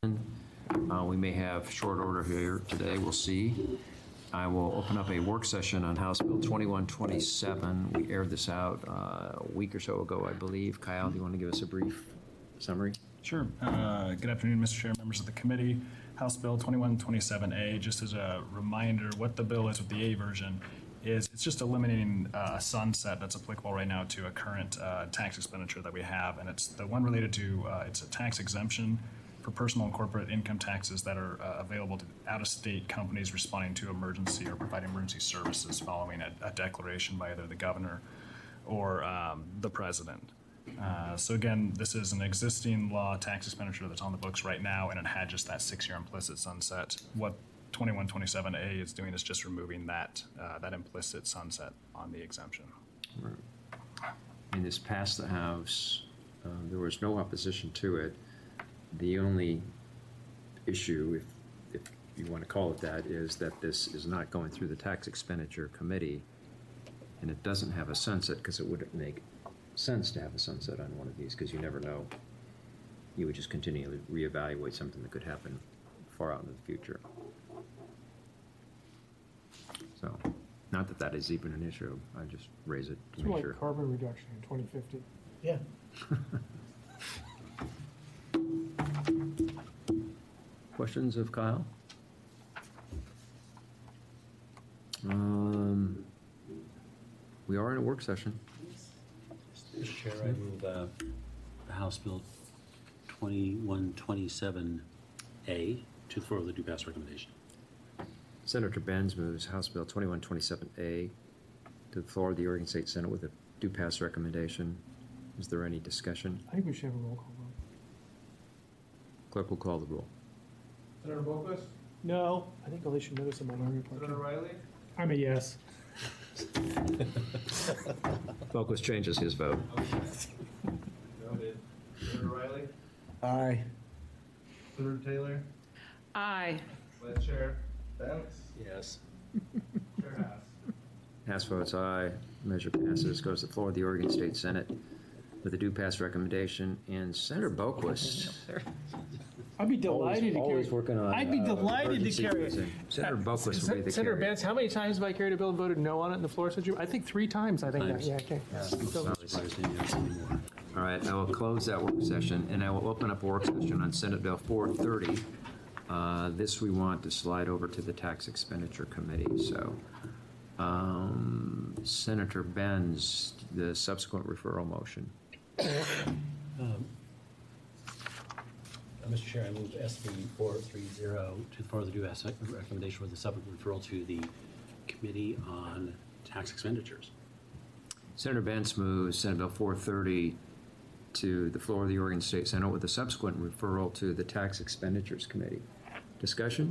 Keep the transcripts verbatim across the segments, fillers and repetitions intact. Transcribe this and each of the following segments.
Uh, we may have short order here today, we'll see. I will open up a work session on House Bill twenty-one twenty-seven. We aired this out uh, a week or so ago, I believe. Kyle, do you want to give us a brief summary? Sure. Uh, good afternoon, Mister Chair, members of the committee. House Bill twenty-one twenty-seven A, just as a reminder, what the bill is with the A version is it's just eliminating uh, a sunset that's applicable right now to a current uh, tax expenditure that we have, and it's the one related to, uh, it's a tax exemption for personal and corporate income taxes that are uh, available to out-of-state companies responding to emergency or providing emergency services following a, a declaration by either the governor or um, the president. Uh, so again, this is an existing law tax expenditure that's on the books right now, and it had just that six-year implicit sunset. What twenty-one twenty-seven A is doing is just removing that uh, that implicit sunset on the exemption. Right. And this passed the House. Uh, there was no opposition to it. The only issue, if, if you want to call it that, is that this is not going through the Tax Expenditure Committee, and it doesn't have a sunset because it wouldn't make sense to have a sunset on one of these because you never know. You would just continually reevaluate something that could happen far out in the future. So, not that that is even an issue. I just raise it to It's make more sure. like carbon reduction in twenty fifty. Yeah. Questions of Kyle? Um, we are in a work session. Mister Chair, I move uh, House Bill twenty-one twenty-seven A to the floor with a due pass recommendation. Senator Benz moves House Bill twenty-one twenty-seven A to the floor of the Oregon State Senate with a due pass recommendation. Is there any discussion? I think we should have a roll call vote. Clerk will call the roll. Senator Boquist? No, I think Alicia noticed a minority report. Senator Riley? I'm a yes. Boquist changes his vote. Noted. Senator Riley? Aye. Senator Taylor? Aye. Vice Chair Benz? Yes. Chair Haas? Haas votes aye. Measure passes. Goes to the floor of the Oregon State Senate with a due pass recommendation. And Senator Boquist. I'd be delighted to Always carry. working on. I'd be uh, delighted to emergency carry using. it. Senator Uh, Boquist will be Sen- the Senator carrier. Benz, how many times have I carried a bill and voted no on it in the floor since you? I think three times. I think that. Times. Yeah. Okay. So- All right, I will close that work session, and I will open up a work session on Senate Bill four thirty. Uh, this we want to slide over to the Tax Expenditure Committee. So, um, Senator Benz, the subsequent referral motion. Um, uh, Mister Chair, I move S B four thirty to the floor of the due pass recommendation with a subsequent referral to the Committee on Tax Expenditures. Senator Benz moves Senate Bill four thirty to the floor of the Oregon State Senate with a subsequent referral to the Tax Expenditures Committee. Discussion?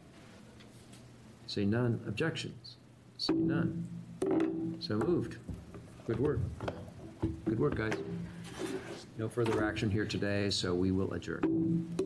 See none. Objections? See none. So moved. Good work. Good work, guys. No further action here today, so we will adjourn.